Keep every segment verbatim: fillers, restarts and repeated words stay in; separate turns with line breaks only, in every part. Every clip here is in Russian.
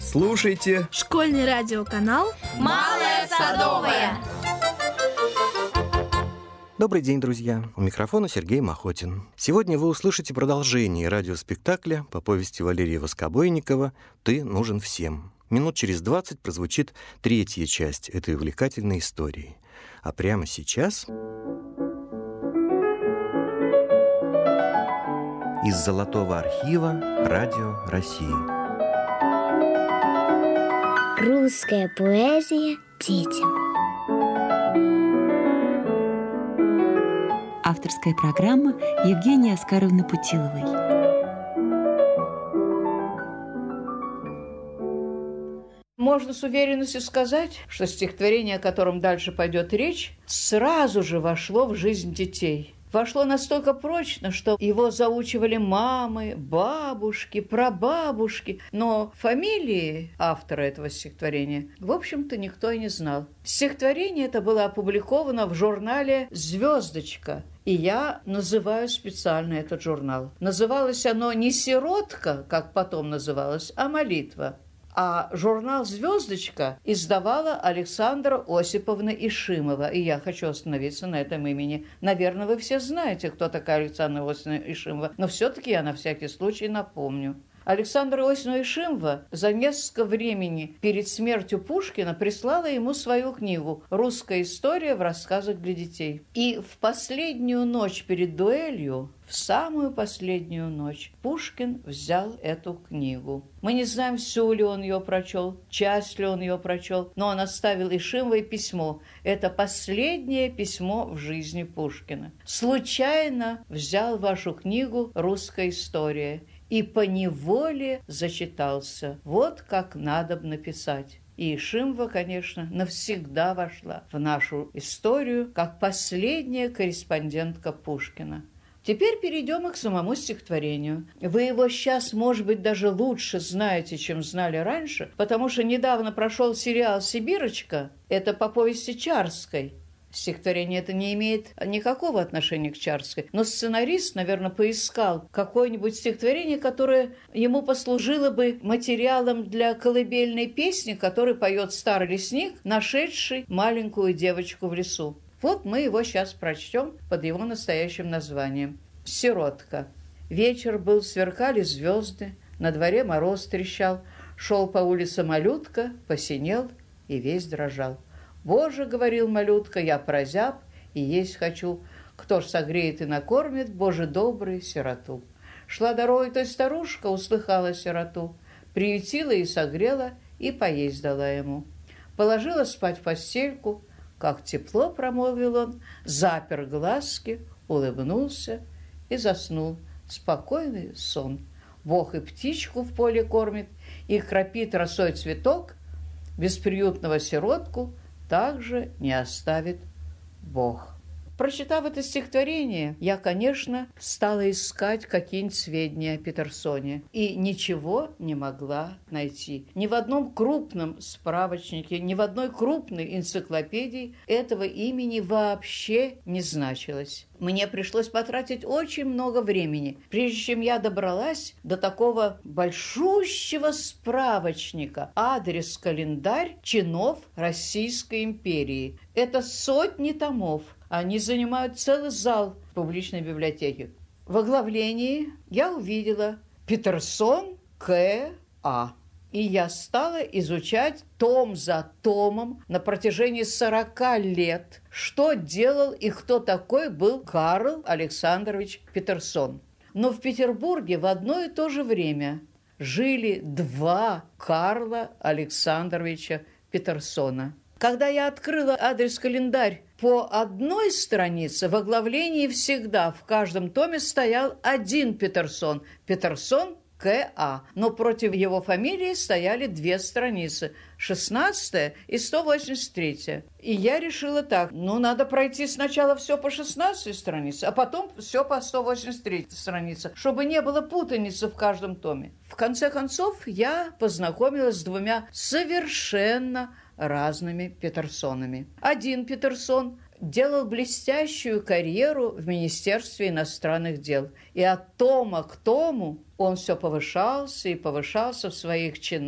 Слушайте
школьный радиоканал
«Малая Садовая».
Добрый день, друзья! У микрофона Сергей Махотин. Сегодня вы услышите продолжение радиоспектакля по повести Валерия Воскобойникова «Ты нужен всем». Минут через двадцать прозвучит третья часть этой увлекательной истории. А прямо сейчас... Из Золотого архива Радио России.
Русская поэзия детям.
Авторская программа Евгении Оскаровны Путиловой.
Можно с уверенностью сказать, что стихотворение, о котором дальше пойдет речь, сразу же вошло в жизнь детей. Вошло настолько прочно, что его заучивали мамы, бабушки, прабабушки, но фамилии автора этого стихотворения, в общем-то, никто и не знал. Стихотворение это было опубликовано в журнале «Звездочка», и я называю специально этот журнал. Называлось оно не «Сиротка», как потом называлось, а «Молитва». А журнал «Звездочка» издавала Александра Осиповна Ишимова. И я хочу остановиться на этом имени. Наверное, вы все знаете, кто такая Александра Осиповна Ишимова, но все-таки я на всякий случай напомню. Александра Осиповна Ишимова за несколько времени перед смертью Пушкина прислала ему свою книгу «Русская история в рассказах для детей». И в последнюю ночь перед дуэлью, в самую последнюю ночь, Пушкин взял эту книгу. Мы не знаем, всю ли он ее прочел, часть ли он ее прочел, но он оставил Ишимовой письмо. Это последнее письмо в жизни Пушкина. «Случайно взял вашу книгу «Русская история» и поневоле зачитался. Вот как надо написать». И Ишимова, конечно, навсегда вошла в нашу историю как последняя корреспондентка Пушкина. Теперь перейдем и к самому стихотворению. Вы его сейчас, может быть, даже лучше знаете, чем знали раньше, потому что недавно прошел сериал «Сибирочка». Это по повести Чарской. Стихотворение это не имеет никакого отношения к Чарской, но сценарист, наверное, поискал какое-нибудь стихотворение, которое ему послужило бы материалом для колыбельной песни, которую поет старый лесник, нашедший маленькую девочку в лесу. Вот мы его сейчас прочтем под его настоящим названием. «Сиротка». Вечер был, сверкали звезды, на дворе мороз трещал, шел по улице малютка, посинел и весь дрожал. «Боже, — говорил малютка, — я прозяб и есть хочу. Кто ж согреет и накормит, Боже добрый, сироту?» Шла дорогой той старушка, услыхала сироту, приютила и согрела, и поесть дала ему. Положила спать в постельку, как тепло, промолвил он, запер глазки, улыбнулся и заснул. Спокойный сон. Бог и птичку в поле кормит, и храпит росой цветок, бесприютного сиротку также не оставит Бог. Прочитав это стихотворение, я, конечно, стала искать какие-нибудь сведения о Петерсоне и ничего не могла найти. Ни в одном крупном справочнике, ни в одной крупной энциклопедии этого имени вообще не значилось. Мне пришлось потратить очень много времени, прежде чем я добралась до такого большущего справочника «Адрес-календарь чинов Российской империи». Это сотни томов. Они занимают целый зал в публичной библиотеке. В оглавлении я увидела «Петерсон К А». И я стала изучать том за томом на протяжении сорока лет, что делал и кто такой был Карл Александрович Петерсон. Но в Петербурге в одно и то же время жили два Карла Александровича Петерсона. Когда я открыла адрес-календарь по одной странице, в оглавлении всегда в каждом томе стоял один Петерсон – Петерсон К А, но против его фамилии стояли две страницы – шестнадцатая и сто восемьдесят третья. И я решила так, ну, надо пройти сначала все по шестнадцатой странице, а потом все по сто восемьдесят третьей странице, чтобы не было путаницы в каждом томе. В конце концов, я познакомилась с двумя совершенно разными Петерсонами. Один Петерсон делал блестящую карьеру в Министерстве иностранных дел. И от тома к тому он все повышался и повышался в своих чинах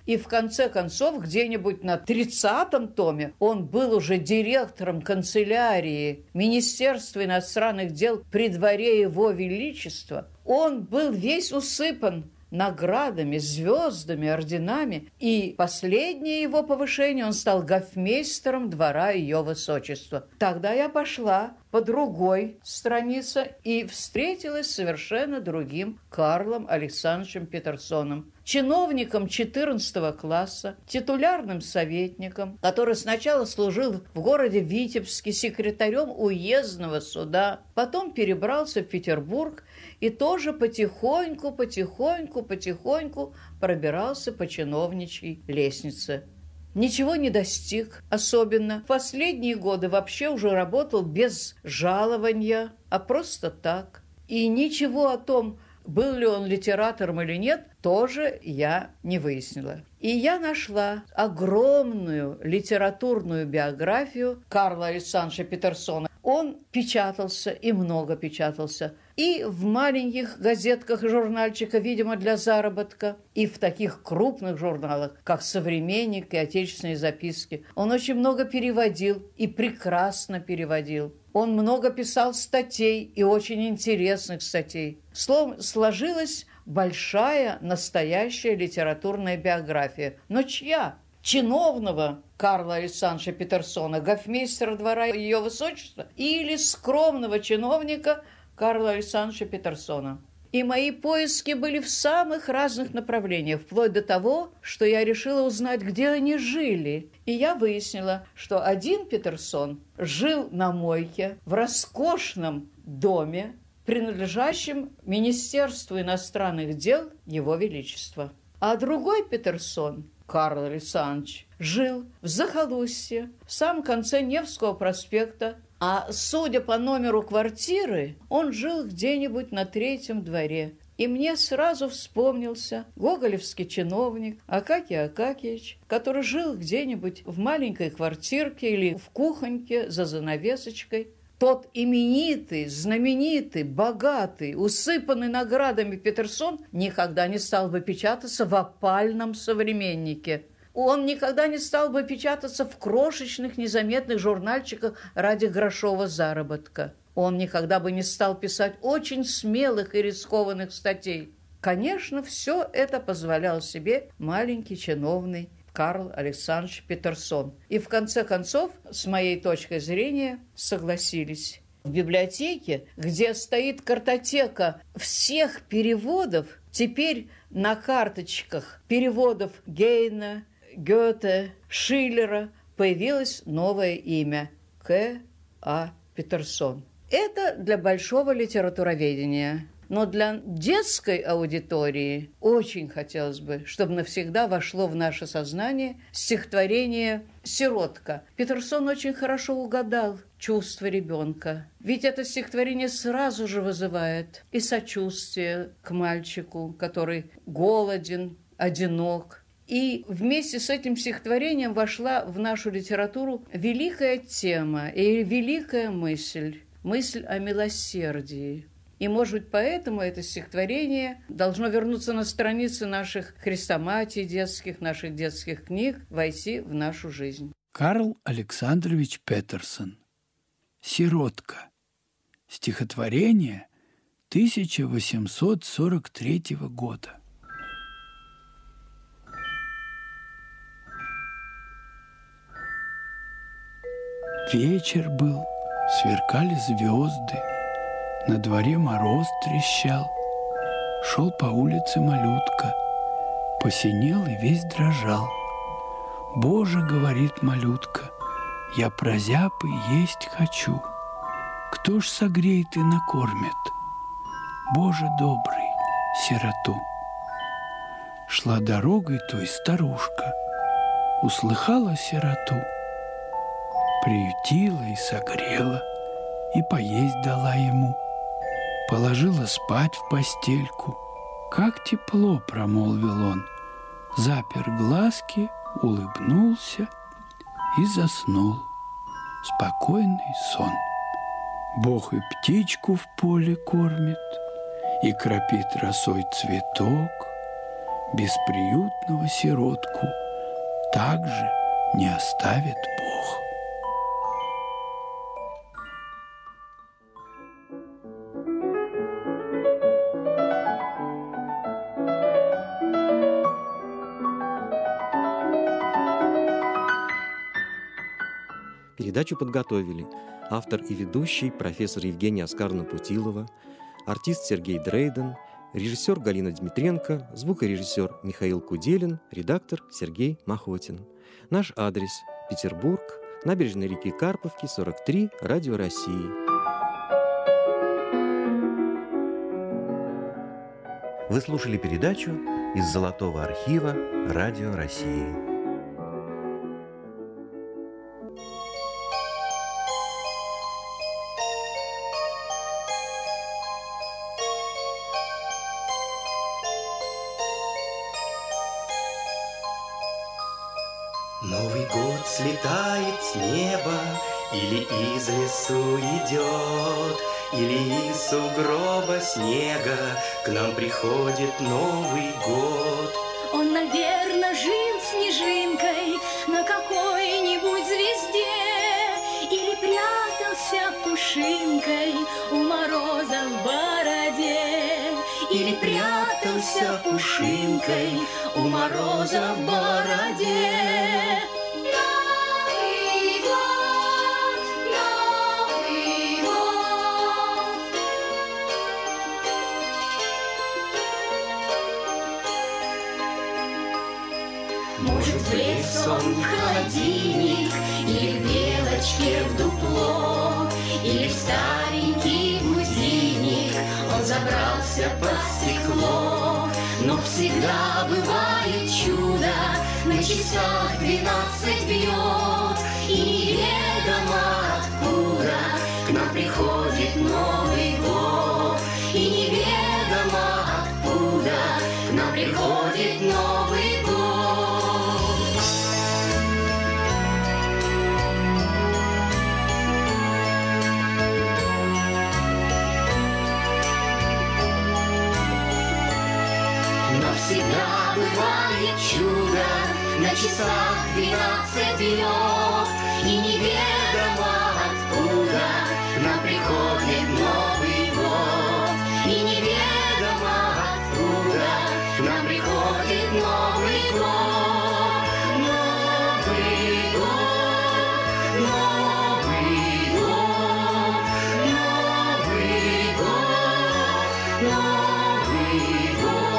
И в конце концов, где-нибудь на тридцатом томе он был уже директором канцелярии Министерства иностранных дел при дворе Его Величества. Он был весь усыпан наградами, звездами, орденами. И последнее его повышение, он стал гофмейстером двора Ее Высочества. Тогда я пошла по другой странице и встретилась с совершенно другим Карлом Александровичем Петерсоном, чиновником четырнадцатого класса, титулярным советником, который сначала служил в городе Витебске секретарем уездного суда, потом перебрался в Петербург и тоже потихоньку, потихоньку, потихоньку пробирался по чиновничьей лестнице. Ничего не достиг особенно. В последние годы вообще уже работал без жалования, а просто так. И ничего о том, был ли он литератором или нет, тоже я не выяснила. И я нашла огромную литературную биографию Карла Александровича Петерсона. Он печатался и много печатался. И в маленьких газетках и журнальчиках, видимо, для заработка, и в таких крупных журналах, как «Современник» и «Отечественные записки». Он очень много переводил и прекрасно переводил. Он много писал статей и очень интересных статей. Словом, сложилась большая, настоящая литературная биография. Но чья? Чиновного Карла Александровича Петерсона, гофмейстера двора Ее Высочества, или скромного чиновника Карла Александровича Петерсона. И мои поиски были в самых разных направлениях, вплоть до того, что я решила узнать, где они жили. И я выяснила, что один Петерсон жил на мойке в роскошном доме, принадлежащем Министерству иностранных дел Его Величества. А другой Петерсон, Карл Александрович, жил в захолустье, в самом конце Невского проспекта, а судя по номеру квартиры, он жил где-нибудь на третьем дворе. И мне сразу вспомнился гоголевский чиновник Акакий Акакиевич, который жил где-нибудь в маленькой квартирке или в кухоньке за занавесочкой. Тот именитый, знаменитый, богатый, усыпанный наградами Петерсон никогда не стал бы печататься в опальном «Современнике». Он никогда не стал бы печататься в крошечных, незаметных журнальчиках ради грошового заработка. Он никогда бы не стал писать очень смелых и рискованных статей. Конечно, все это позволял себе маленький чиновный Карл Александрович Петерсон. И в конце концов, с моей точки зрения, согласились. В библиотеке, где стоит картотека всех переводов, теперь на карточках переводов Гейна, Гёте, Шиллера появилось новое имя – К. А. Петерсон. Это для большого литературоведения. Но для детской аудитории очень хотелось бы, чтобы навсегда вошло в наше сознание стихотворение «Сиротка». Петерсон очень хорошо угадал чувства ребенка. Ведь это стихотворение сразу же вызывает и сочувствие к мальчику, который голоден, одинок. И вместе с этим стихотворением вошла в нашу литературу великая тема и великая мысль, мысль о милосердии. И, может быть, поэтому это стихотворение должно вернуться на страницы наших хрестоматий детских, наших детских книг, войти в нашу жизнь.
Карл Александрович Петерсон. «Сиротка». Стихотворение тысяча восемьсот сорок третьего года. Вечер был, сверкали звезды, на дворе мороз трещал, шел по улице малютка, посинел и весь дрожал. «Боже, — говорит малютка, — я прозябы есть хочу. Кто ж согреет и накормит? Боже добрый, сироту». Шла дорогой той старушка, услыхала сироту, приютила и согрела, и поесть дала ему. Положила спать в постельку. «Как тепло!» — промолвил он. Запер глазки, улыбнулся и заснул. Спокойный сон. Бог и птичку в поле кормит, и кропит росой цветок, бесприютного сиротку также не оставит Бог.
Передачу подготовили автор и ведущий профессор Евгения Оскаровна Путилова, артист Сергей Дрейден, режиссер Галина Дмитренко, звукорежиссер Михаил Куделин, редактор Сергей Махотин. Наш адрес – Петербург, набережная реки Карповки, сорок три, Радио России. Вы слушали передачу из Золотого архива Радио России.
Новый год слетает с неба, или из лесу идет, или из сугроба снега к нам приходит Новый год.
Он, наверное, жил снежинкой на какой-нибудь звезде, или прятался пушинкой у мороза в бороде,
или прятался пушинкой у мороза в бороде.
Новый год, Новый год. Может, влез он в холодильник, или к белочке в дупло, или в старенький будильник он забрался под стекло. Но всегда бывает чудо, на часах двенадцать бьет, и неведомо откуда к нам приходит Новый год, и неведомо откуда к нам приходит Новый год. Всегда бывает чудо, на часах двенадцать бьет, и неведомо откуда к нам приходит Новый год, и неведомо откуда к нам приходит Новый год. Новый год, Новый год, Новый год, Новый год.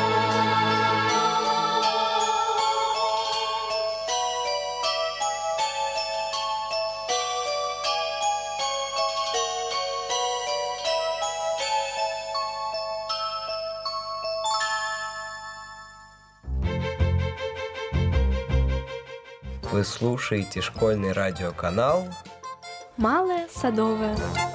Вы слушаете школьный радиоканал
«Малая Садовая».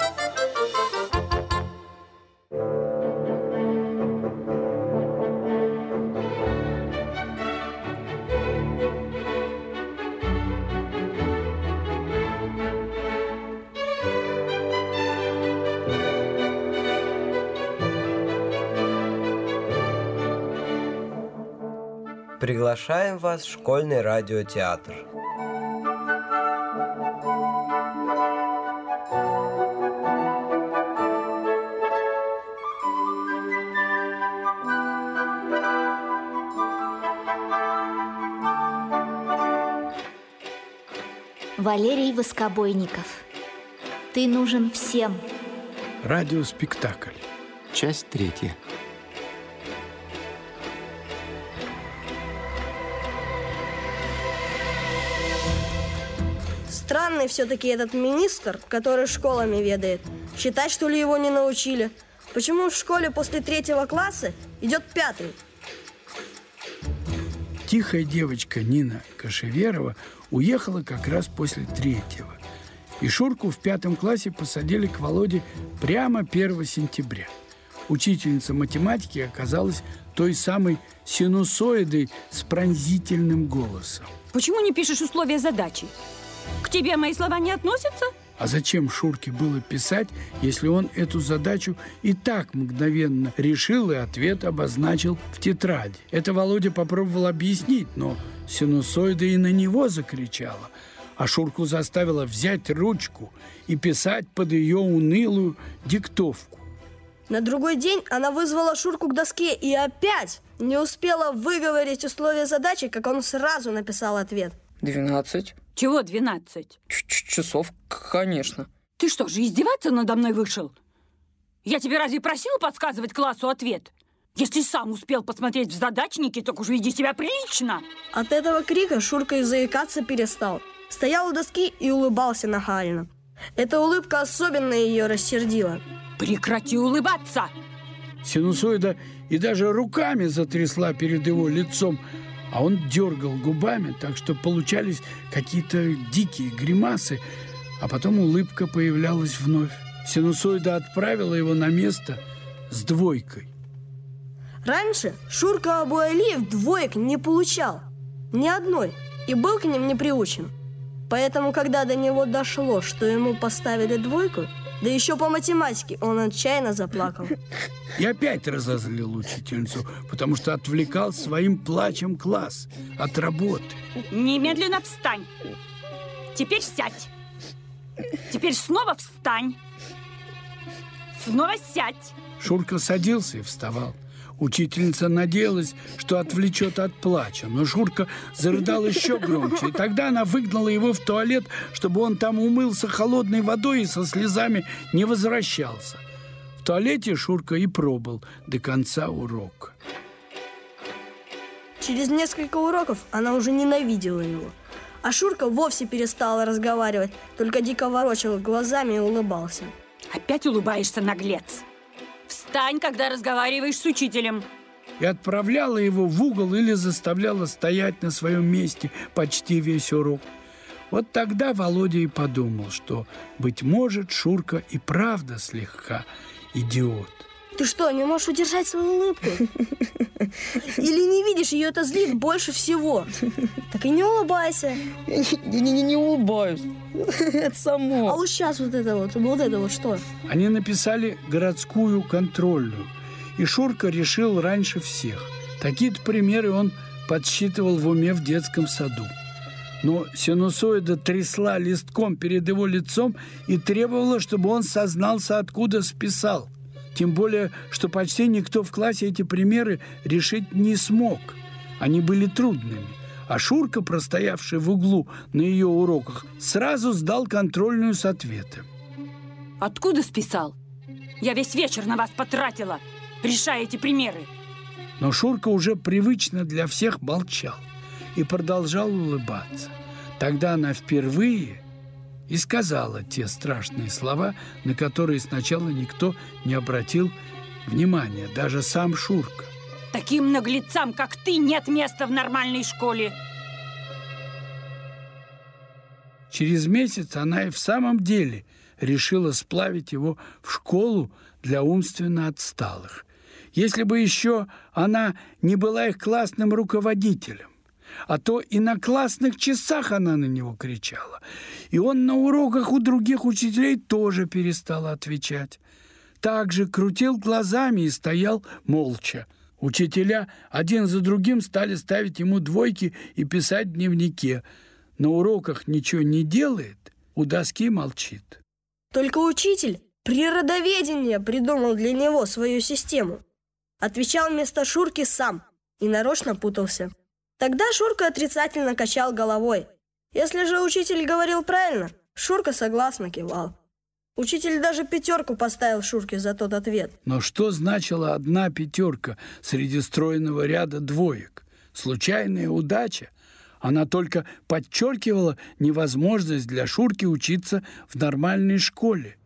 Приглашаем вас в школьный радиотеатр.
Валерий Воскобойников. Ты нужен всем.
Радиоспектакль.
Часть третья.
Странный все-таки этот министр, который школами ведает. Считать, что ли, его не научили? Почему в школе после третьего класса идет пятый?
Тихая девочка Нина Кашеверова уехала как раз после третьего. И Шурку в пятом классе посадили к Володе прямо первого сентября. Учительница математики оказалась той самой синусоидой с пронзительным голосом.
Почему не пишешь условия задачи? К тебе мои слова не относятся?
А зачем Шурке было писать, если он эту задачу и так мгновенно решил и ответ обозначил в тетради? Это Володя попробовал объяснить, но синусоида и на него закричала, а Шурку заставила взять ручку и писать под ее унылую диктовку.
На другой день она вызвала Шурку к доске и опять не успела выговорить условия задачи, как он сразу написал ответ.
Двенадцать.
Чего двенадцать?
Часов, конечно.
Ты что же, издеваться надо мной вышел? Я тебе разве просила подсказывать классу ответ? Если сам успел посмотреть в задачнике, так уж веди себя прилично.
От этого крика Шурка и заикаться перестал. Стоял у доски и улыбался нахально. Эта улыбка особенно ее рассердила.
Прекрати улыбаться!
Синусоида и даже руками затрясла перед его лицом, а он дергал губами, так что получались какие-то дикие гримасы, а потом улыбка появлялась вновь. Синусоида отправила его на место с двойкой.
Раньше Шурка Абу-Алиев двоек не получал, ни одной, и был к ним не приучен. Поэтому, когда до него дошло, что ему поставили двойку, да еще по математике, он отчаянно заплакал.
И опять разозлил учительницу, потому что отвлекал своим плачем класс от работы.
Немедленно встань. Теперь сядь. Теперь снова встань. Снова сядь.
Шурка садился и вставал. Учительница надеялась, что отвлечет от плача, но Шурка зарыдал еще громче, и тогда она выгнала его в туалет, чтобы он там умылся холодной водой и со слезами не возвращался. В туалете Шурка и пробыл до конца урока.
Через несколько уроков она уже ненавидела его. А Шурка вовсе перестала разговаривать, только дико ворочал глазами и улыбался.
Опять улыбаешься, наглец. Встань, когда разговариваешь с учителем.
И отправляла его в угол или заставляла стоять на своем месте почти весь урок. Вот тогда Володя и подумал, что, быть может, Шурка и правда слегка идиот.
Ты что, не можешь удержать свою улыбку? Или не видишь, ее это злит больше всего? Так и не улыбайся.
Я не, не, не улыбаюсь. Это само.
А вот сейчас вот это вот, вот это вот что?
Они написали городскую контрольную, и Шурка решил раньше всех. Такие-то примеры он подсчитывал в уме в детском саду. Но синусоида трясла листком перед его лицом и требовала, чтобы он сознался, откуда списал. Тем более, что почти никто в классе эти примеры решить не смог. Они были трудными. А Шурка, простоявший в углу на ее уроках, сразу сдал контрольную с ответом.
Откуда списал? Я весь вечер на вас потратила, решая эти примеры.
Но Шурка уже привычно для всех молчал и продолжал улыбаться. Тогда она впервые и сказала те страшные слова, на которые сначала никто не обратил внимания, даже сам Шурка.
Таким наглецам, как ты, нет места в нормальной школе.
Через месяц она и в самом деле решила сплавить его в школу для умственно отсталых. Если бы еще она не была их классным руководителем. А то и на классных часах она на него кричала. И он на уроках у других учителей тоже перестал отвечать. Также крутил глазами и стоял молча. Учителя один за другим стали ставить ему двойки и писать в дневнике. На уроках ничего не делает, у доски молчит.
Только учитель природоведения придумал для него свою систему. Отвечал вместо Шурки сам и нарочно путался. Тогда Шурка отрицательно качал головой. Если же учитель говорил правильно, Шурка согласно кивал. Учитель даже пятерку поставил Шурке за тот ответ.
Но что значила одна пятерка среди стройного ряда двоек? Случайная удача? Она только подчеркивала невозможность для Шурки учиться в нормальной школе.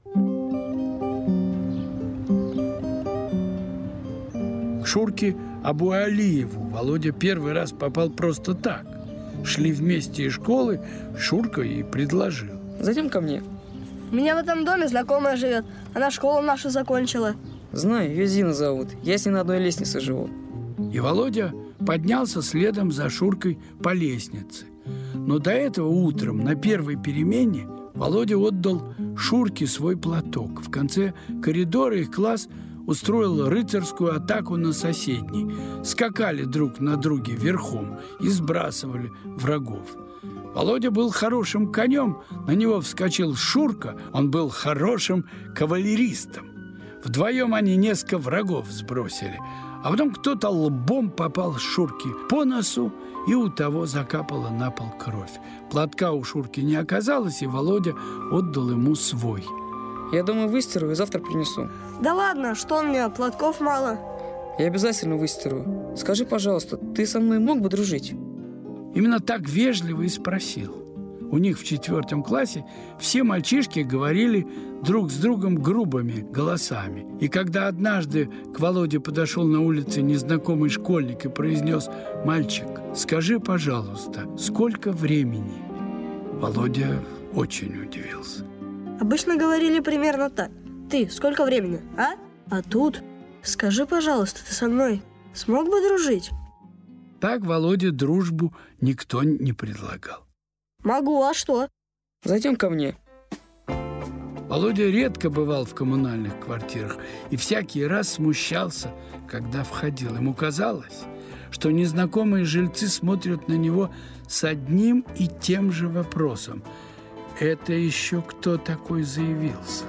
К Шурке Абу-Алиеву Володя первый раз попал просто так. Шли вместе из школы, Шурка и предложил.
Зайдем ко мне.
У меня в этом доме знакомая живет. Она школу нашу закончила.
Знаю, ее Зина зовут. Я с ней на одной лестнице живу.
И Володя поднялся следом за Шуркой по лестнице. Но до этого утром на первой перемене Володя отдал Шурке свой платок. В конце коридора их класс устроил рыцарскую атаку на соседний. Скакали друг на друге верхом и сбрасывали врагов. Володя был хорошим конем, на него вскочил Шурка, он был хорошим кавалеристом. Вдвоем они несколько врагов сбросили, а потом кто-то лбом попал Шурке по носу, и у того закапала на пол кровь. Платка у Шурки не оказалось, и Володя отдал ему свой.
Я дома выстираю и завтра принесу.
Да ладно, что у меня, платков мало?
Я обязательно выстираю. Скажи, пожалуйста, ты со мной мог бы дружить?
Именно так вежливо и спросил. У них в четвертом классе все мальчишки говорили друг с другом грубыми голосами. И когда однажды к Володе подошел на улице незнакомый школьник и произнес: «Мальчик, скажи, пожалуйста, сколько времени?» Володя очень удивился.
Обычно говорили примерно так. Ты, сколько времени, а? А тут, скажи, пожалуйста, ты со мной смог бы дружить?
Так Володе дружбу никто не предлагал.
Могу, а что?
Зайдем ко мне.
Володя редко бывал в коммунальных квартирах и всякий раз смущался, когда входил. Ему казалось, что незнакомые жильцы смотрят на него с одним и тем же вопросом. Это еще кто такой заявился?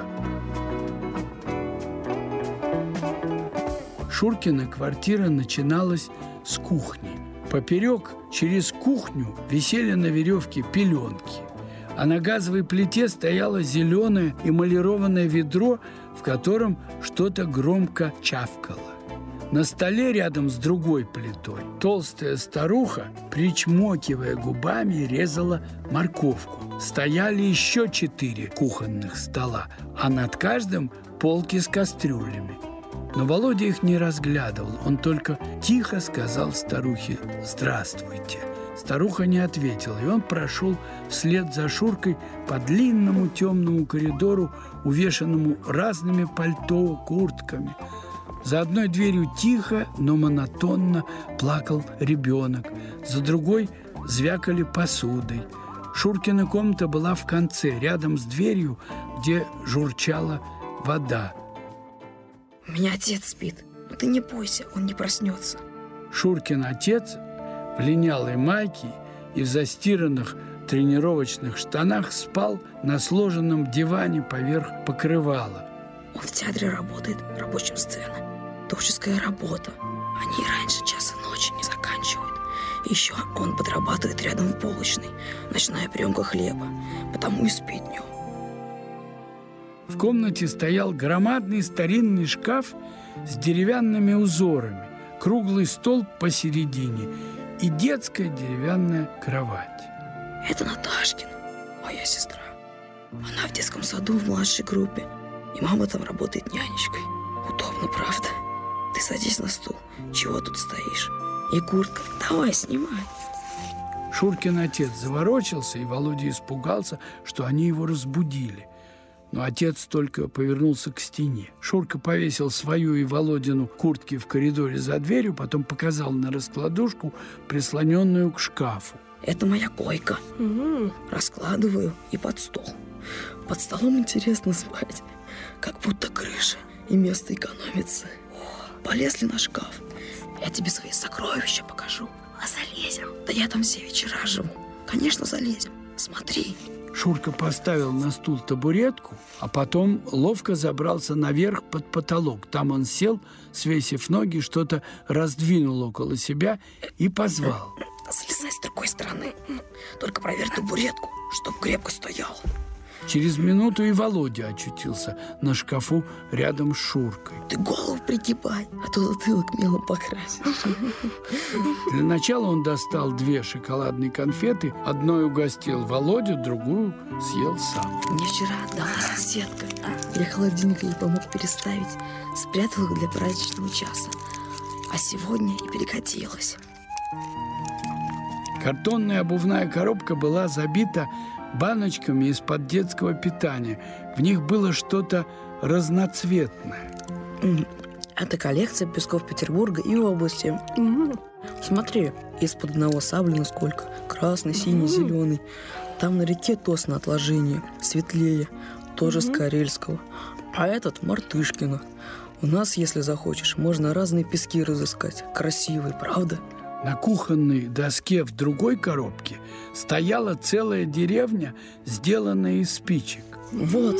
Шуркина квартира начиналась с кухни. Поперек через кухню висели на веревке пеленки, а на газовой плите стояло зеленое эмалированное ведро, в котором что-то громко чавкало. На столе рядом с другой плитой толстая старуха, причмокивая губами, резала морковку. Стояли еще четыре кухонных стола, а над каждым полки с кастрюлями. Но Володя их не разглядывал, он только тихо сказал старухе «Здравствуйте». Старуха не ответила, и он прошел вслед за Шуркой по длинному темному коридору, увешанному разными пальто, куртками. За одной дверью тихо, но монотонно плакал ребенок, за другой звякали посудой. Шуркина комната была в конце, рядом с дверью, где журчала вода.
У меня отец спит, но ты не бойся, он не проснется.
Шуркин отец в линялой майке и в застиранных тренировочных штанах спал на сложенном диване поверх покрывала.
Он в театре работает, рабочим сцены. Творческая работа. Они раньше часа ночи не заканчивают. Еще он подрабатывает рядом в булочной, ночная приемка хлеба, потому и спит днем.
В комнате стоял громадный старинный шкаф с деревянными узорами, круглый стол посередине и детская деревянная кровать.
Это Наташкина, моя сестра. Она в детском саду в младшей группе, и мама там работает нянечкой. Удобно, правда? Ты садись на стул. Чего тут стоишь? И куртка. Давай, снимай.
Шуркин отец заворочился, и Володя испугался, что они его разбудили. Но отец только повернулся к стене. Шурка повесил свою и Володину куртки в коридоре за дверью, потом показал на раскладушку, прислоненную к шкафу.
Это моя койка. Угу. Раскладываю и под стол. Под столом интересно спать. Как будто крыша, и место экономится. О, полезли на шкаф. Я тебе свои сокровища покажу. А залезем? Да я там все вечера живу. Конечно, залезем. Смотри.
Шурка поставил на стул табуретку, а потом ловко забрался наверх под потолок. Там он сел, свесив ноги, что-то раздвинул около себя и позвал.
Слезай с другой стороны. Только проверь табуретку, чтоб крепко стоял.
Через минуту и Володя очутился на шкафу рядом с Шуркой.
Ты голову пригибай, а то затылок мелом покрасишь.
Для начала он достал две шоколадные конфеты. Одной угостил Володю, другую съел сам.
Мне вчера отдала соседка. Я холодильник ей помог переставить. Спрятал их для праздничного часа. А сегодня и перекатилась.
Картонная обувная коробка была забита баночками из-под детского питания. В них было что-то разноцветное.
Это коллекция песков Петербурга и области. Угу. Смотри, из-под одного саблина сколько. Красный, синий, угу. зеленый. Там на реке тост на отложение, светлее, тоже
Мгм.
с Карельского. А этот Мартышкина. У нас, если захочешь, можно разные пески разыскать. Красивые, правда?
На кухонной доске в другой коробке стояла целая деревня, сделанная из спичек.
Вот.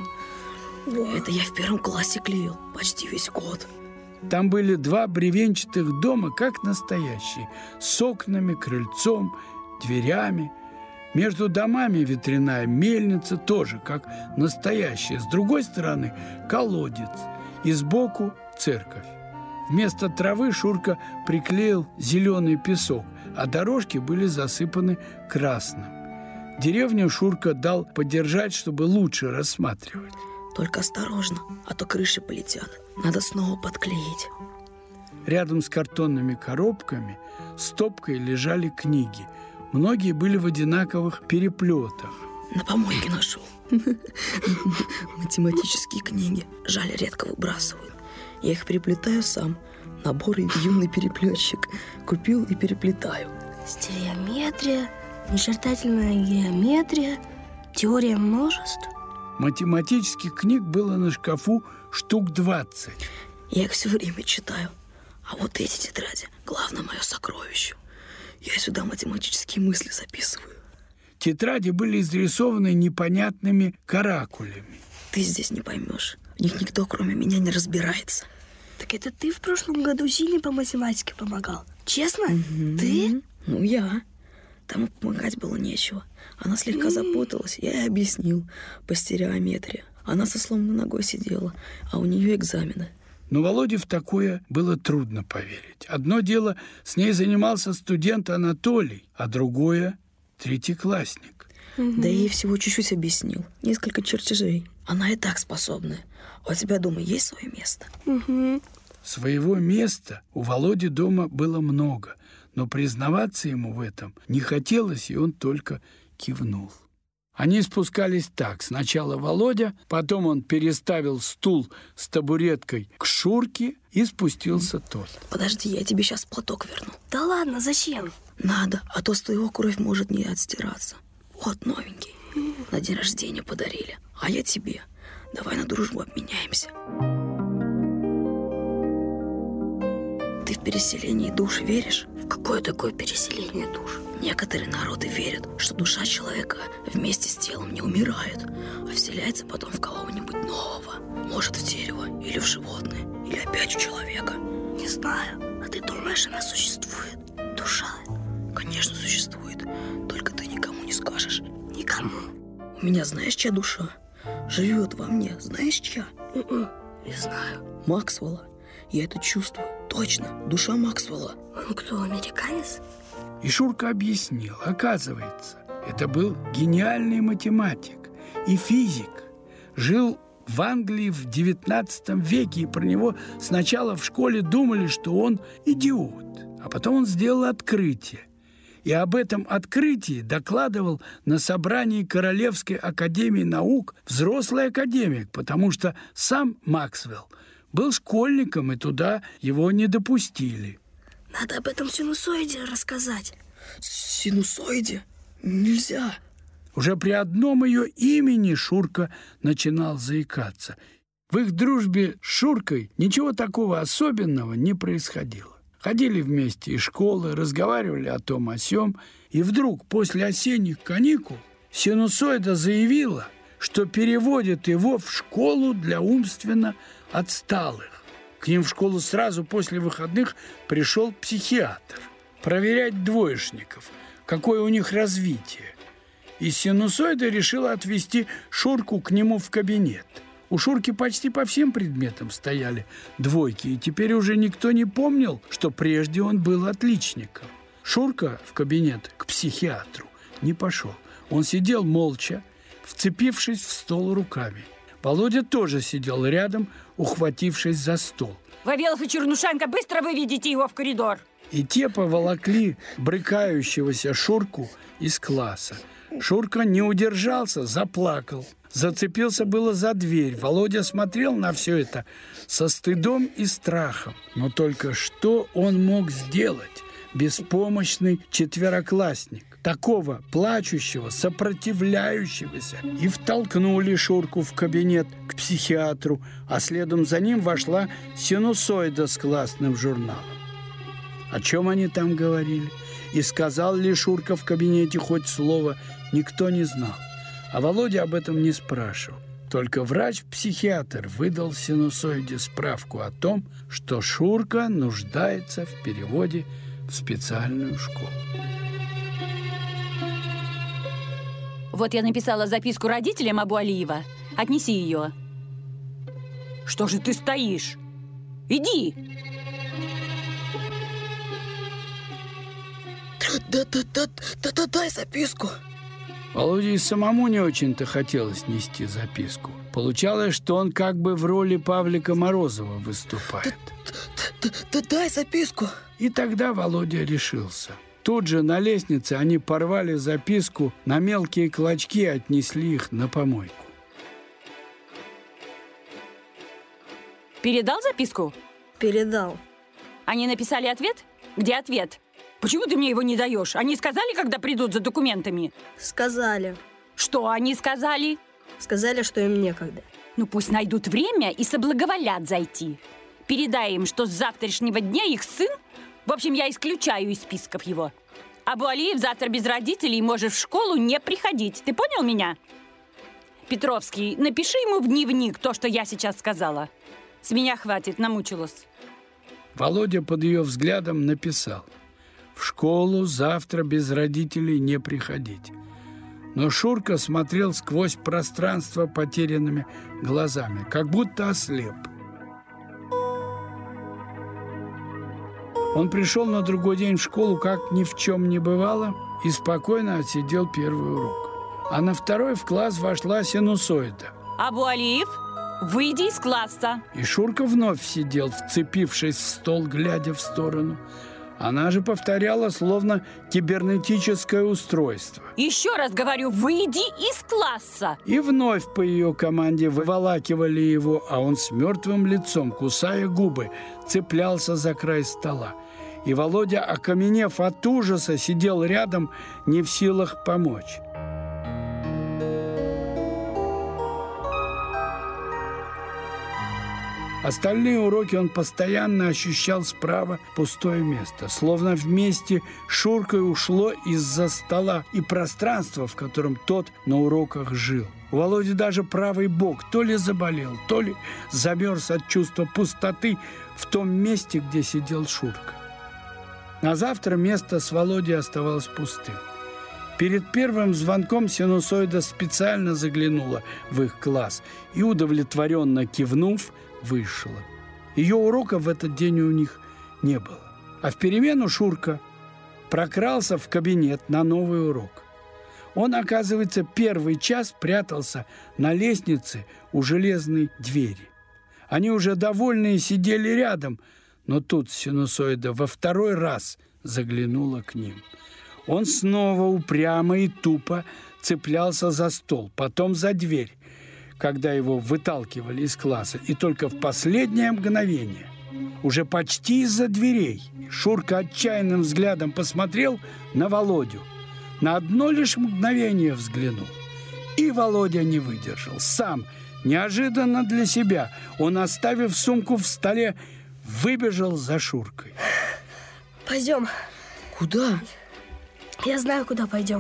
Это я в первом классе клеил. Почти весь год.
Там были два бревенчатых дома, как настоящие, с окнами, крыльцом, дверями. Между домами ветряная мельница, тоже как настоящая. С другой стороны колодец, и сбоку церковь. Вместо травы Шурка приклеил зеленый песок, а дорожки были засыпаны красным. Деревню Шурка дал подержать, чтобы лучше рассматривать.
Только осторожно, а то крыши полетят. Надо снова подклеить.
Рядом с картонными коробками стопкой лежали книги. Многие были в одинаковых переплетах.
На помойке нашел. Математические книги. Жаль, редко выбрасываю. Я их переплетаю сам. Наборы юный переплетчик. Купил и переплетаю.
Стереометрия, нечертательная геометрия, теория множеств.
Математических книг было на шкафу штук двадцать.
Я их все время читаю. А вот эти тетради – главное мое сокровище. Я сюда математические мысли записываю.
Тетради были изрисованы непонятными каракулями.
Ты здесь не поймешь. В них никто, кроме меня, не разбирается.
Так это ты в прошлом году Зине по математике помогал? Честно?
Мгм.
Ты?
Ну, я. Там помогать было нечего. Она слегка запуталась, я ей объяснил по стереометрии. Она со сломанной ногой сидела, а у нее экзамены.
Но Володе в такое было трудно поверить. Одно дело, с ней занимался студент Анатолий, а другое – третьеклассник.
Да я ей всего чуть-чуть объяснил. Несколько чертежей. Она и так способная. А у тебя дома есть свое место?
Угу.
Своего места у Володи дома было много, но признаваться ему в этом не хотелось, и он только кивнул. Они спускались так. Сначала Володя, потом он переставил стул с табуреткой к Шурке и спустился тот.
Подожди, я тебе сейчас платок верну.
Да ладно, зачем?
Надо, а то с твоего кровь может не отстираться. Вот новенький. На день рождения подарили. А я тебе. Давай на дружбу обменяемся. Ты в переселение душ веришь?
В какое такое переселение душ?
Некоторые народы верят, что душа человека вместе с телом не умирает, а вселяется потом в кого-нибудь нового. Может, в дерево или в животное, или опять в человека.
Не знаю. А ты думаешь, она существует? Душа?
Конечно, существует. Только ты никому не скажешь.
Никому.
У меня знаешь, чья душа? Живет во мне. Знаешь, чья?
Mm-mm. Не знаю.
Максвелла. Я это чувствую. Точно. Душа Максвелла.
Он кто, американец?
И Шурка объяснил. Оказывается, это был гениальный математик и физик. Жил в Англии в девятнадцатом веке, и про него сначала в школе думали, что он идиот. А потом он сделал открытие. И об этом открытии докладывал на собрании Королевской академии наук взрослый академик, потому что сам Максвелл был школьником, и туда его не допустили.
Надо об этом синусоиде рассказать.
Синусоиде? Нельзя.
Уже при одном ее имени Шурка начинал заикаться. В их дружбе с Шуркой ничего такого особенного не происходило. Ходили вместе из школы, разговаривали о том о сём, и вдруг после осенних каникул синусоида заявила, что переводит его в школу для умственно отсталых. К ним в школу сразу после выходных пришел психиатр проверять двоечников, какое у них развитие. И синусоида решила отвезти Шурку к нему в кабинет. У Шурки почти по всем предметам стояли двойки, и теперь уже никто не помнил, что прежде он был отличником. Шурка в кабинет к психиатру не пошел. Он сидел молча, вцепившись в стол руками. Володя тоже сидел рядом, ухватившись за стол.
Вавилов и Чернушенко, быстро выведите его в коридор.
И те поволокли брыкающегося Шурку из класса. Шурка не удержался, заплакал. Зацепился было за дверь. Володя смотрел на все это со стыдом и страхом. Но только что он мог сделать? Беспомощный четвероклассник. такого плачущего, сопротивляющегося, и втолкнули Шурку в кабинет к психиатру, а следом за ним вошла Синусоида с классным журналом. О чем они там говорили? И сказал ли Шурка в кабинете хоть слово, никто не знал. А Володя об этом не спрашивал. Только врач-психиатр выдал Синусоиде справку о том, что Шурка нуждается в переводе в специальную школу.
Вот я написала записку родителям Абу-Алиева. Отнеси ее. Что же ты стоишь? Иди!
Да-да-да, дай записку.
Володе и самому не очень-то хотелось нести записку. Получалось, что он как бы в роли Павлика Морозова выступает.
Да дай записку.
И тогда Володя решился. Тут же на лестнице они порвали записку на мелкие клочки и отнесли их на помойку.
Передал записку?
Передал.
Они написали ответ? Где ответ? Почему ты мне его не даешь? Они сказали, когда придут за документами?
Сказали.
Что они сказали?
Сказали, что им некогда.
Ну пусть найдут время и соблаговолят зайти. Передай им, что с завтрашнего дня их сын... В общем, я исключаю из списков его. Абу-Алиев завтра без родителей может в школу не приходить. Ты понял меня? Петровский, напиши ему в дневник то, что я сейчас сказала. С меня хватит, намучилась.
Володя под ее взглядом написал: в школу завтра без родителей не приходить. Но Шурка смотрел сквозь пространство потерянными глазами, как будто ослеп. Он пришел на другой день в школу, как ни в чем не бывало, и спокойно отсидел первый урок. А на второй в класс вошла Синусоида.
Абу-Алиев, выйди из класса.
И Шурка вновь сидел, вцепившись в стол, глядя в сторону. Она же повторяла, словно кибернетическое устройство.
Еще раз говорю, выйди из класса.
И вновь по ее команде выволакивали его, а он с мертвым лицом, кусая губы, цеплялся за край стола. И Володя, окаменев от ужаса, сидел рядом, не в силах помочь. Остальные уроки он постоянно ощущал справа пустое место, словно вместе с Шуркой ушло из-за стола и пространство, в котором тот на уроках жил. У Володи даже правый бок то ли заболел, то ли замерз от чувства пустоты в том месте, где сидел Шурка. На завтра место с Володей оставалось пустым. Перед первым звонком Синусоида специально заглянула в их класс и, удовлетворенно кивнув, вышла. Ее урока в этот день у них не было. А в перемену Шурка прокрался в кабинет на новый урок. Он, оказывается, первый час прятался на лестнице у железной двери. Они уже довольные сидели рядом, но тут Синусоида во второй раз заглянула к ним. Он снова упрямо и тупо цеплялся за стол, потом за дверь, когда его выталкивали из класса, и только в последнее мгновение, уже почти из-за дверей, Шурка отчаянным взглядом посмотрел на Володю. На одно лишь мгновение взглянул. И Володя не выдержал. Сам, неожиданно для себя, он, оставив сумку в столе, выбежал за Шуркой.
Пойдем.
Куда?
Я знаю, куда пойдем.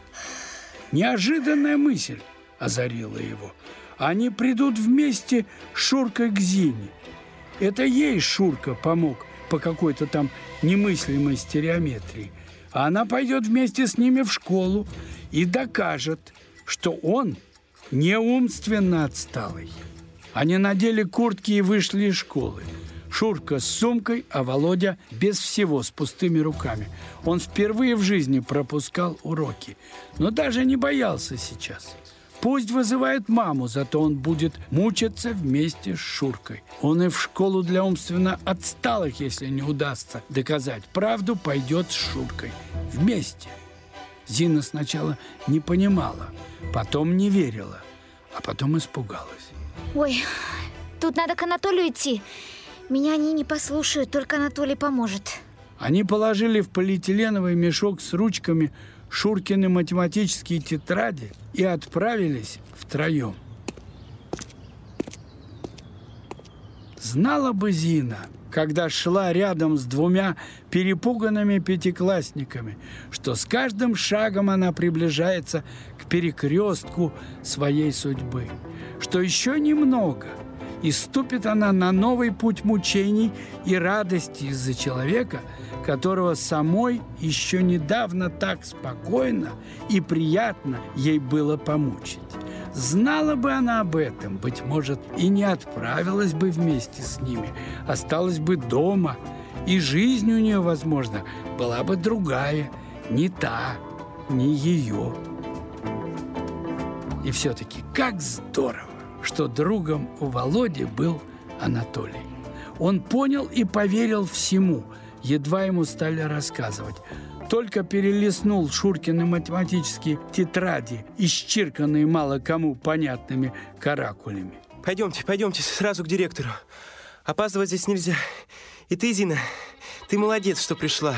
Неожиданная мысль озарила его. Они придут вместе с Шуркой к Зине. Это ей Шурка помог по какой-то там немыслимой стереометрии. А она пойдет вместе с ними в школу и докажет, что он не умственно отсталый. Они надели куртки и вышли из школы. Шурка с сумкой, а Володя без всего, с пустыми руками. Он впервые в жизни пропускал уроки, но даже не боялся сейчас. Пусть вызывает маму, зато он будет мучиться вместе с Шуркой. Он и в школу для умственно отсталых, если не удастся доказать правду, пойдет с Шуркой вместе. Зина сначала не понимала, потом не верила, а потом испугалась.
Ой, тут надо к Анатолию идти. Меня они не послушают, только Анатолий поможет.
Они положили в полиэтиленовый мешок с ручками Шуркины математические тетради и отправились втроем. Знала бы Зина, когда шла рядом с двумя перепуганными пятиклассниками, что с каждым шагом она приближается к перекрестку своей судьбы, что еще немного, и ступит она на новый путь мучений и радости из-за человека, которого самой еще недавно так спокойно и приятно ей было помучить. Знала бы она об этом, быть может, и не отправилась бы вместе с ними, осталась бы дома, и жизнь у нее, возможно, была бы другая, не та, не ее. И все-таки как здорово, что другом у Володи был Анатолий. Он понял и поверил всему, едва ему стали рассказывать. Только перелистнул Шуркины математические тетради, исчерканные мало кому понятными каракулями.
Пойдемте, пойдемте сразу к директору. Опаздывать здесь нельзя. И ты, Зина, ты молодец, что пришла.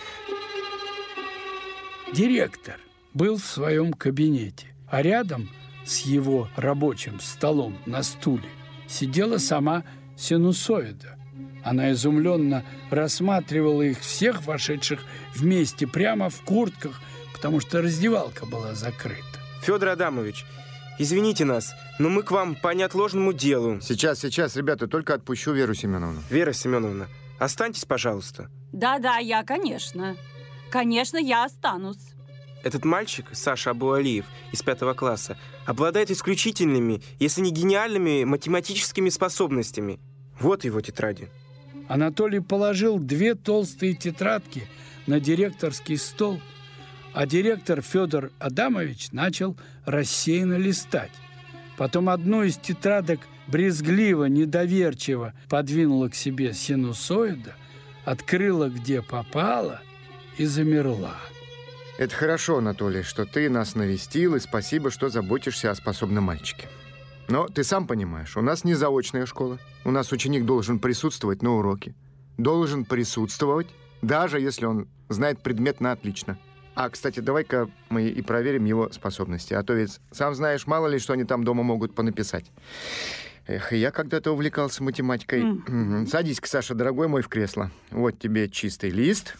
Директор был в своем кабинете, а рядом с его рабочим столом на стуле сидела сама синусоида. Она изумленно рассматривала их всех, вошедших вместе, прямо в куртках, потому что раздевалка была закрыта.
Федор Адамович, извините нас, но мы к вам по неотложному делу.
Сейчас, сейчас, ребята, только отпущу Веру Семеновну.
Вера Семеновна, останьтесь, пожалуйста.
Да-да, я, конечно. Конечно, я останусь.
Этот мальчик, Саша Абуалиев, из пятого класса, обладает исключительными, если не гениальными, математическими способностями. Вот его тетради.
Анатолий положил две толстые тетрадки на директорский стол, а директор Федор Адамович начал рассеянно листать. Потом одну из тетрадок брезгливо, недоверчиво подвинула к себе синусоида, открыла где попало и замерла.
Это хорошо, Анатолий, что ты нас навестил, и спасибо, что заботишься о способном мальчике. Но ты сам понимаешь, у нас не заочная школа. У нас ученик должен присутствовать на уроке. Должен присутствовать, даже если он знает предмет на отлично. А, кстати, давай-ка мы и проверим его способности. А то ведь, сам знаешь, мало ли, что они там дома могут понаписать. Эх, я когда-то увлекался математикой. Mm. Угу. Садись-ка, Саша, дорогой мой, в кресло. Вот тебе чистый лист.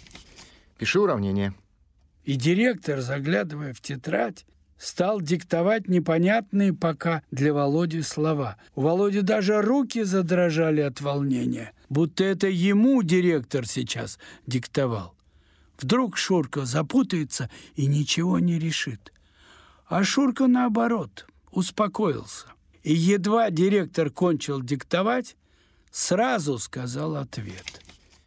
Пиши уравнение.
И директор, заглядывая в тетрадь, стал диктовать непонятные пока для Володи слова. У Володи даже руки задрожали от волнения, будто это ему директор сейчас диктовал. Вдруг Шурка запутается и ничего не решит. А Шурка, наоборот, успокоился. И едва директор кончил диктовать, сразу сказал ответ.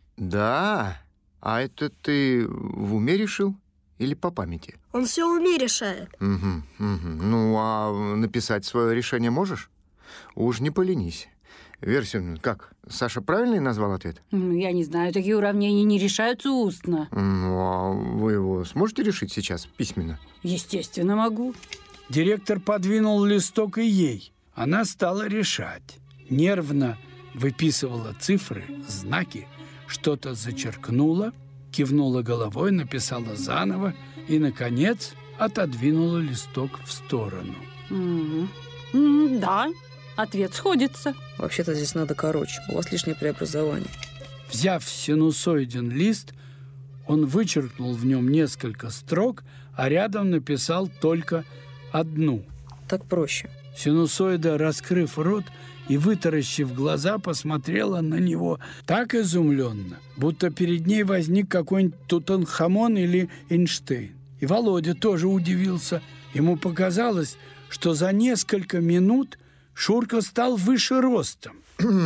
Да? А это ты в уме решил? Или по памяти?
Он все в уме решает.
Угу, угу. Ну, а написать свое решение можешь? Уж не поленись. Вера Семеновна, как? Саша правильный назвал ответ?
Я не знаю, такие уравнения не решаются устно.
Ну, а вы его сможете решить сейчас письменно?
Естественно, могу.
Директор подвинул листок и ей. Она стала решать. Нервно выписывала цифры, знаки, что-то зачеркнула, кивнула головой, написала заново и, наконец, отодвинула листок в сторону.
Mm-hmm. Mm, да, ответ сходится.
Вообще-то здесь надо короче. У вас лишнее преобразование.
Взяв синусоиден лист, он вычеркнул в нем несколько строк, а рядом написал только одну.
Так проще.
Синусоида, раскрыв рот и вытаращив глаза, посмотрела на него так изумленно, будто перед ней возник какой-нибудь Тутанхамон или Эйнштейн. И Володя тоже удивился. Ему показалось, что за несколько минут Шурка стал выше ростом.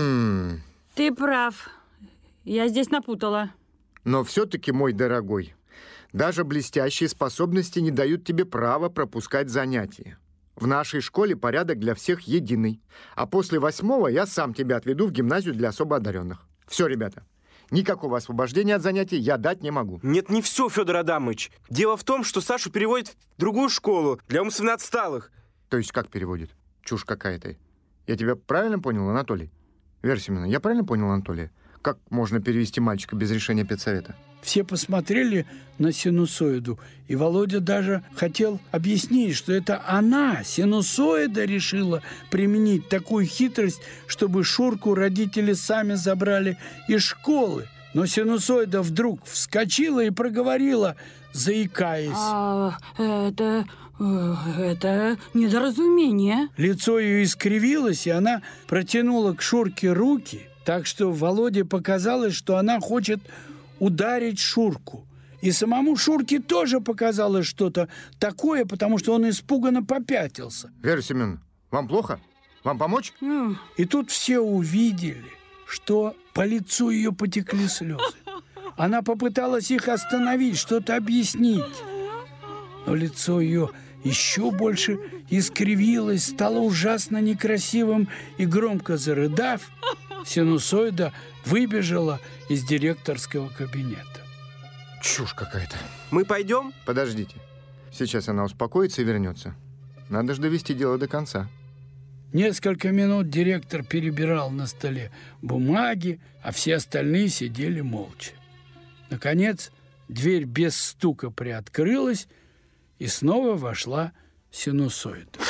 Ты прав. Я здесь напутала.
Но все-таки, мой дорогой, даже блестящие способности не дают тебе права пропускать занятия. В нашей школе порядок для всех единый. А после восьмого я сам тебя отведу в гимназию для особо одаренных. Все, ребята, никакого освобождения от занятий я дать не могу.
Нет, не все, Федор Адамович. Дело в том, что Сашу переводят в другую школу для умственно отсталых.
То есть как переводит? Чушь какая-то. Я тебя правильно понял, Анатолий? Вера Семеновна, я правильно понял, Анатолия? Как можно перевести мальчика без решения педсовета?
Все посмотрели на синусоиду, и Володя даже хотел объяснить, что это она, синусоида, решила применить такую хитрость, чтобы Шурку родители сами забрали из школы. Но синусоида вдруг вскочила и проговорила, заикаясь.
А, это... это недоразумение.
Лицо ее искривилось, и она протянула к Шурке руки, так что Володе показалось, что она хочет ударить Шурку. И самому Шурке тоже показалось что-то такое, потому что он испуганно попятился.
Вера Семеновна, вам плохо? Вам помочь?
Mm. И тут все увидели, что по лицу ее потекли слезы. Она попыталась их остановить, что-то объяснить. Но лицо ее еще больше искривилось, стало ужасно некрасивым, и громко зарыдав, синусоида выбежала из директорского кабинета.
Чушь какая-то.
Мы пойдем?
Подождите. Сейчас она успокоится и вернется. Надо же довести дело до конца.
Несколько минут директор перебирал на столе бумаги, а все остальные сидели молча. Наконец, дверь без стука приоткрылась, и снова вошла синусоида.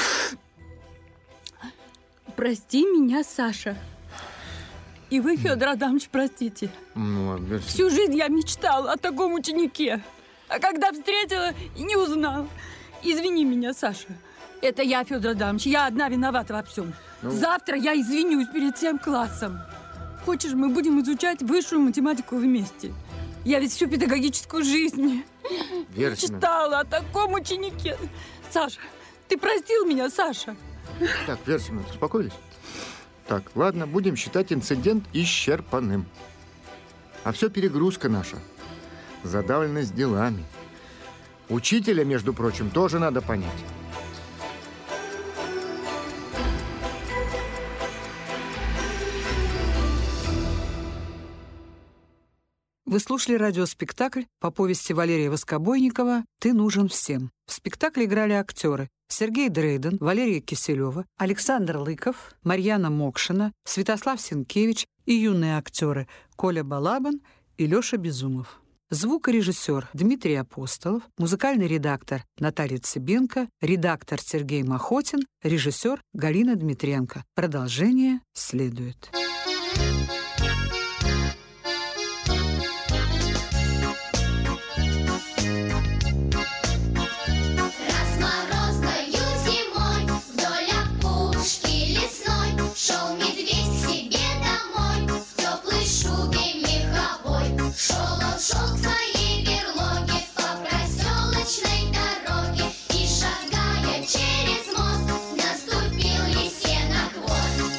Прости меня, Саша. И вы, Федор Адамович, простите.
Ну,
Всю жизнь я мечтала о таком ученике. А когда встретила и не узнала. Извини меня, Саша. Это я, Федор Адамович, я одна виновата во всем. Ну... Завтра я извинюсь перед всем классом. Хочешь, мы будем изучать высшую математику вместе? Я ведь всю педагогическую жизнь
Вера
мечтала о таком ученике. Саша, ты простил меня, Саша?
Так, Вера Семеновна, успокоились? Так, ладно, будем считать инцидент исчерпанным. А все перегрузка наша. Задавленность делами. Учителя, между прочим, тоже надо понять.
Вы слушали радиоспектакль по повести Валерия Воскобойникова «Ты нужен всем». В спектакле играли актеры Сергей Дрейден, Валерия Киселева, Александр Лыков, Марьяна Мокшина, Святослав Сенкевич и юные актеры Коля Балабан и Леша Безумов. Звукорежиссер Дмитрий Апостолов, музыкальный редактор Наталья Цыбенко, редактор Сергей Махотин, режиссер Галина Дмитренко. Продолжение следует.
Шел медведь к себе домой, в теплой шубе меховой. Шел он, шел к своей берлоге по проселочной дороге, и, шагая через мост, наступил лисе на хвост.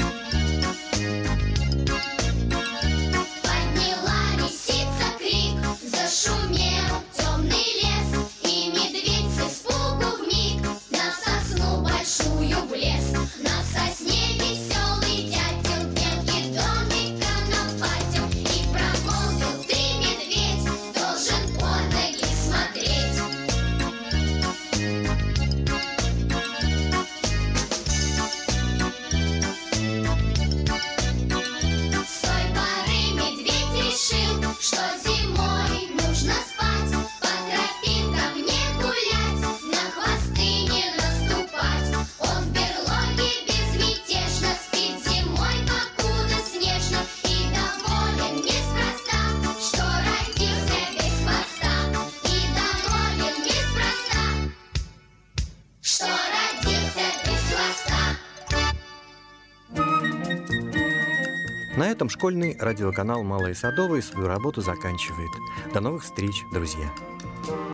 Подняла лисица крик, зашумел темный лес, и медведь с испугу вмиг на сосну большую влез. На сосне веселый дятел мелкий домик конопатил и промолвил: ты, медведь, должен под ноги смотреть. С той поры медведь решил, что зимой нужно спать, по тропинкам не гулять, на хвосты не наступать. Он в берлоге безмятежно спит зимой, покуда снежно, и доволен неспроста, что родился без хвоста. И доволен неспроста, что родился без хвоста.
На этом школьный радиоканал «Малые Садовые» свою работу заканчивает. До новых встреч, друзья!